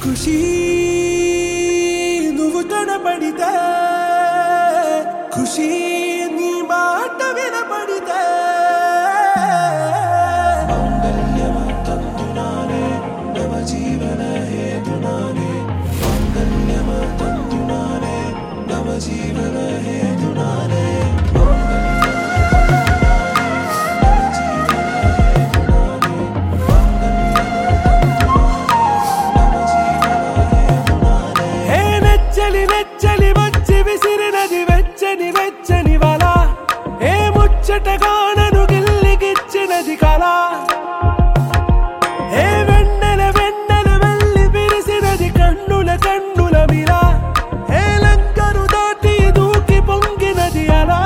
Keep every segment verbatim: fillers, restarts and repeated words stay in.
ఖుషీ నువ్వు కనపడితే ఖుషీ నీ మాట వినపడితే మంగళ్యమా తందునానే నవ జీవన హేతునానే మంగళ్యమా తందునానే నవ జీవన హేతునానే ముచ్చటగానను గిల్లిగిచ్చినది కళ ఏ వెన్నెల వెన్నెల వెళ్ళి విరిసినది కన్నుల కన్నుల మిలా ఏ లంకను దాటి దూకి పొంగినది అలా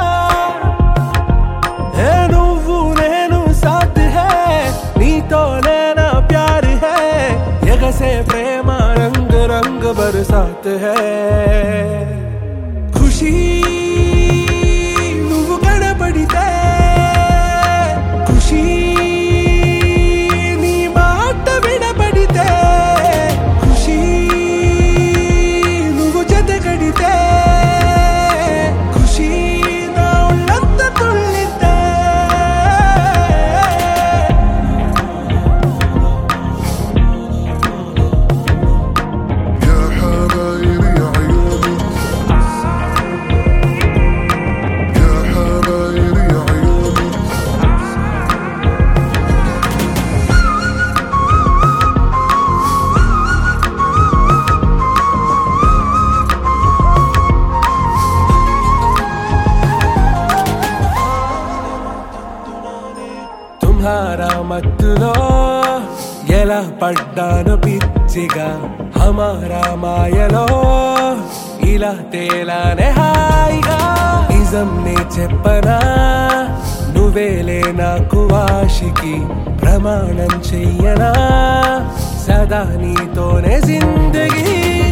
ఏ నువ్వు నేను సాథ్ హై నీతో నేనా ప్యార్ హై ఎగసే ప్రేమ రంగ్ రంగ్ బరసాత్ హై ఖుషీ పడితే ఖుషీ నీ మాట వినపడితే ఖుషీ నువ్వు జతగడితే ఖుషీ నా ఒళ్ళంత తుళ్ళితే తుమ్హారా మత్తులో ఎలా పడ్డాను పిచ్చిగా హమారా మాయలో ఇలా తేలానే హాయిగా నిజం నే చెప్పనా నువ్వేలే నాకు ఆశికి ప్రమాణం చెయ్యనా సదా నీతోనే జిందగీ